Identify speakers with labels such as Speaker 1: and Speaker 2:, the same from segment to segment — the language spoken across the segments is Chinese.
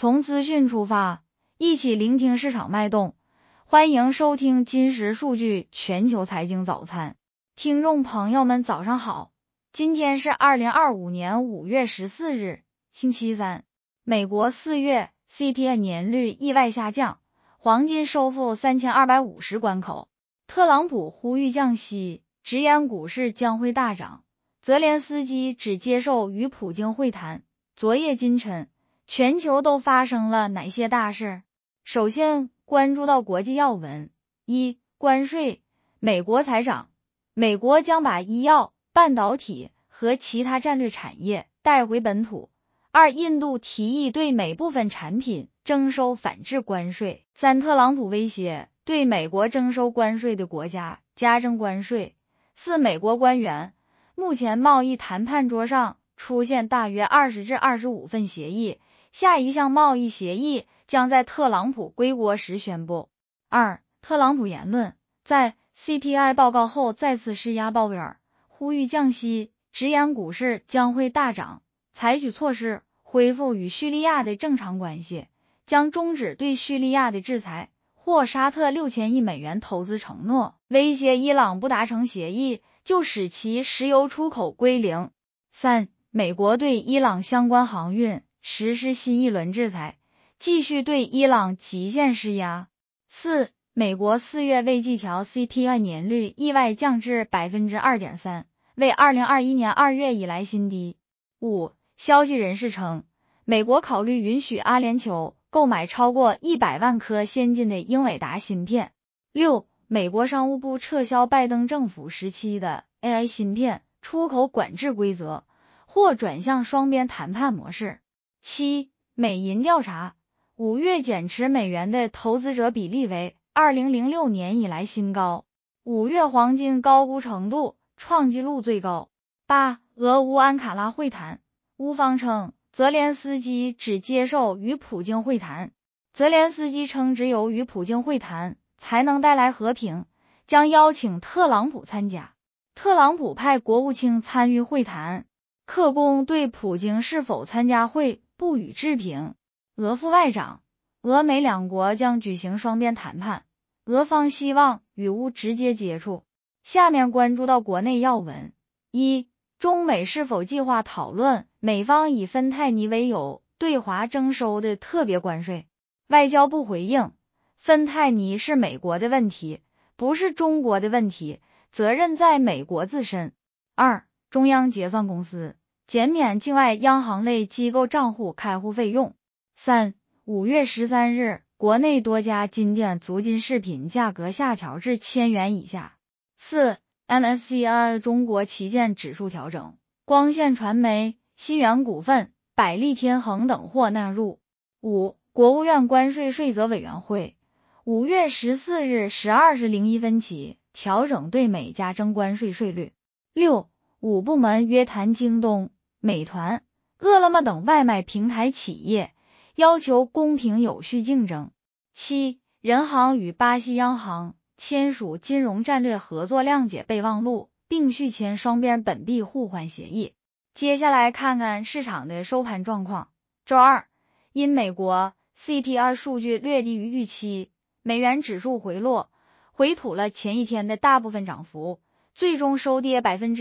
Speaker 1: 从资讯出发，一起聆听市场脉动。欢迎收听今时数据全球财经早餐。听众朋友们早上好，今天是2025年5月14日，星期三。美国4月 CPI 年率意外下降，黄金收复3250关口。特朗普呼吁降息，直言股市将会大涨。泽连斯基只接受与普京会谈。昨夜今晨，全球都发生了哪些大事？首先关注到国际要闻。一、关税，美国财长，美国将把医药、半导体和其他战略产业带回本土。二、印度提议对美部分产品征收反制关税。三、特朗普威胁对美国征收关税的国家加征关税。四、美国官员，目前贸易谈判桌上出现大约20至25份协议，下一项贸易协议将在特朗普归国时宣布。二、特朗普言论，在 CPI 报告后再次施压鲍威尔，呼吁降息，直言股市将会大涨，采取措施恢复与叙利亚的正常关系，将终止对叙利亚的制裁，或沙特6000亿美元投资承诺，威胁伊朗不达成协议就使其石油出口归零。三、美国对伊朗相关航运实施新一轮制裁，继续对伊朗极限施压。四、美国4月未季调 CPI 年率意外降至 2.3%， 为2021年2月以来新低。五、消息人士称，美国考虑允许阿联酋购买超过100万颗先进的英伟达芯片。六、美国商务部撤销拜登政府时期的 AI 芯片出口管制规则，或转向双边谈判模式。七、美银调查，5月减持美元的投资者比例为2006年以来新高。5月黄金高估程度创纪录最高。八、俄乌安卡拉会谈，乌方称泽连斯基只接受与普京会谈。泽连斯基称只有与普京会谈才能带来和平，将邀请特朗普参加。特朗普派国务卿参与会谈，克宫对普京是否参加会不予置评。俄副外长，俄美两国将举行双边谈判，俄方希望与乌直接接触。下面关注到国内要闻。一、中美是否计划讨论美方以芬太尼为由对华征收的特别关税？外交部回应，芬太尼是美国的问题，不是中国的问题，责任在美国自身。二、中央结算公司减免境外央行类机构账户开户费用。三、5月13日，国内多家金店足金饰品价格下调至1000元以下。四、MSCI 中国旗舰指数调整，光线传媒、新源股份、百利天恒等获纳入。五、国务院关税税则委员会5月14日12时01分起调整对美加征关税税率。六、5部门约谈京东、美团、饿了么等外卖平台企业，要求公平有序竞争。七、人行与巴西央行签署金融战略合作谅解备忘录，并续签双边本币互换协议。接下来看看市场的收盘状况。周二，因美国 CPI 数据略低于预期，美元指数回落，回吐了前一天的大部分涨幅，最终收跌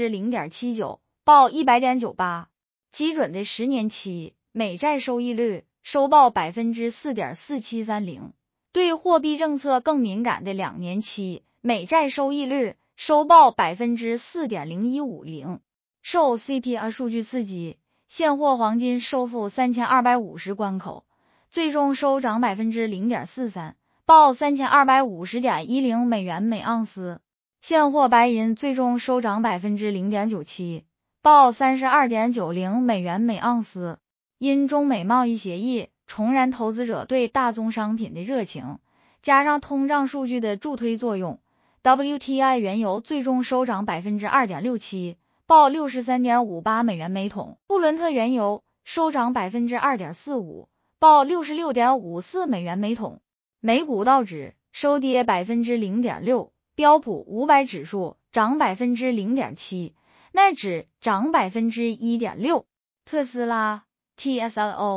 Speaker 1: 0.79%， 报 100.98。 基准的10年期美债收益率收报 4.4730%， 对货币政策更敏感的2年期美债收益率收报 4.0150%。 受 CPI 数据刺激，现货黄金收复3250关口，最终收涨 0.43%， 报 3250.10 美元每盎司。现货白银最终收涨 0.97%， 报 32.90 美元每盎司。因中美贸易协议重燃投资者对大宗商品的热情，加上通胀数据的助推作用， WTI 原油最终收涨 2.67%， 报 63.58 美元每桶。布伦特原油收涨 2.45%， 报 66.54 美元每桶。美股道指收跌 0.6%， 标普500指数涨 0.7%， 纳指涨 1.6%。特斯拉 TSLO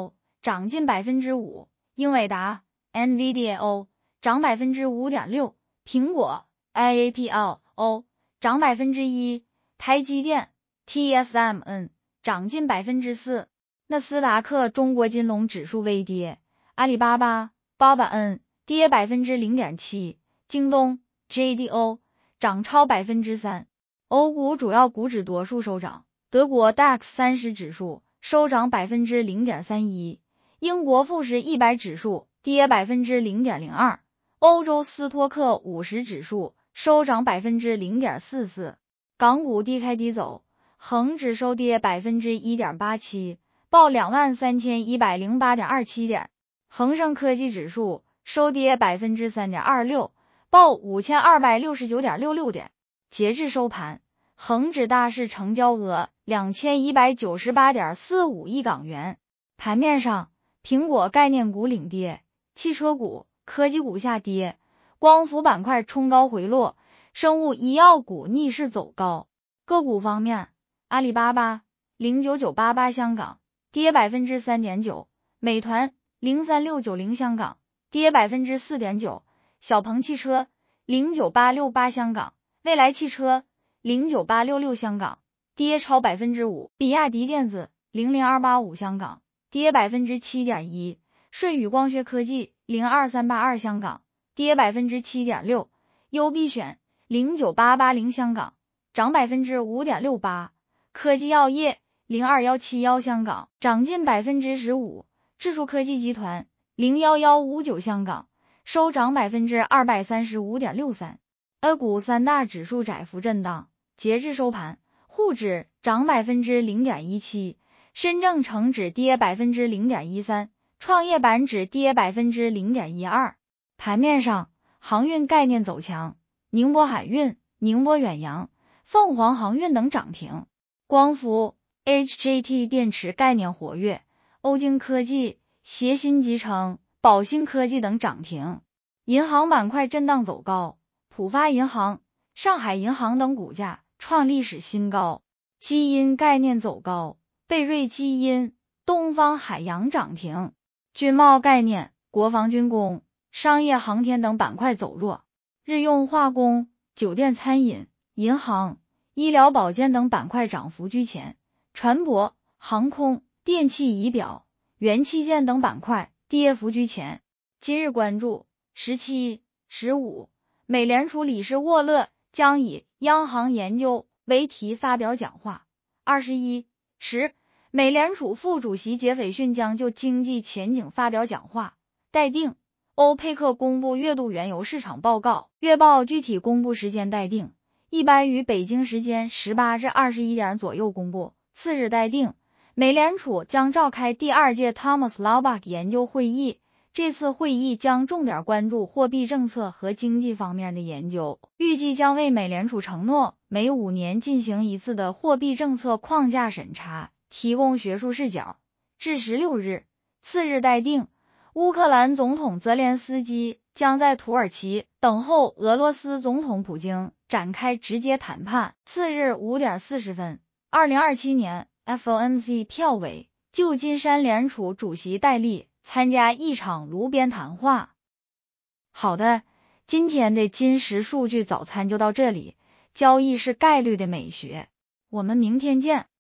Speaker 1: 涨近 5%， 英伟达 NVIDIA 涨 5.6%， 苹果 IAPL 涨 1%， 台积电 TSMN 涨近 4%。 纳斯达克中国金融指数微跌，阿里巴巴 BABA 跌 0.7%， 京东 JDO 涨超 3%。 欧股主要股指多数收涨，德国 DAX 30指数收涨 0.31%， 英国富时100指数跌 0.02%， 欧洲斯托克50指数收涨 0.44%。 港股低开低走，恒指收跌 1.87%， 报 23,108.27 点，恒生科技指数收跌 3.26%， 报 5,269.66 点。截至收盘，恒指大市成交额 2,198.45 亿港元。盘面上，苹果概念股领跌，汽车股、科技股下跌，光伏板块冲高回落，生物医药股逆势走高。个股方面，阿里巴巴 09988 香港跌 3.9%， 美团 03690 香港跌 4.9%， 小鹏汽车 09868 香港，蔚来汽车 09866 香港跌超 5%， 比亚迪电子 00285 香港跌 7.1%， 舜宇光学科技 02382 香港跌 7.6%， 优必选 09880 香港涨 5.68%， 科技药业 02171 香港涨近 15%， 智数科技集团 01159 香港收涨 235.63%。A 股三大指数窄幅震荡，截至收盘，沪指涨 0.17%， 深证成指跌 0.13%， 创业板指跌 0.12%。 盘面上，航运概念走强，宁波海运、宁波远洋、凤凰航运等涨停，光伏、HJT 电池概念活跃，欧晶科技、协鑫集成、宝信科技等涨停。银行板块震荡走高，浦发银行、上海银行等股价创历史新高。基因概念走高，贝瑞基因、东方海洋涨停。军贸概念、国防军工、商业航天等板块走弱。日用化工、酒店餐饮、银行、医疗保健等板块涨幅居前。船舶、航空、电气仪表、元器件等板块跌幅居前。今日关注17、15，美联储理事沃勒将以央行研究为题发表讲话。21、10，美联储副主席杰斐逊将就经济前景发表讲话。待定，欧佩克公布月度原油市场报告，月报具体公布时间待定，一般于北京时间18至21点左右公布。次日待定，美联储将召开第2届 Thomas Laubach 研究会议，这次会议将重点关注货币政策和经济方面的研究，预计将为美联储承诺每5年进行一次的货币政策框架审查提供学术视角。至16日，次日待定，乌克兰总统泽连斯基将在土耳其等候俄罗斯总统普京展开直接谈判。次日5点40分，2027年 FOMC 票委旧金山联储主席戴利参加一场炉边谈话。好的，今天的金石数据早餐就到这里。交易是概率的美学，我们明天见。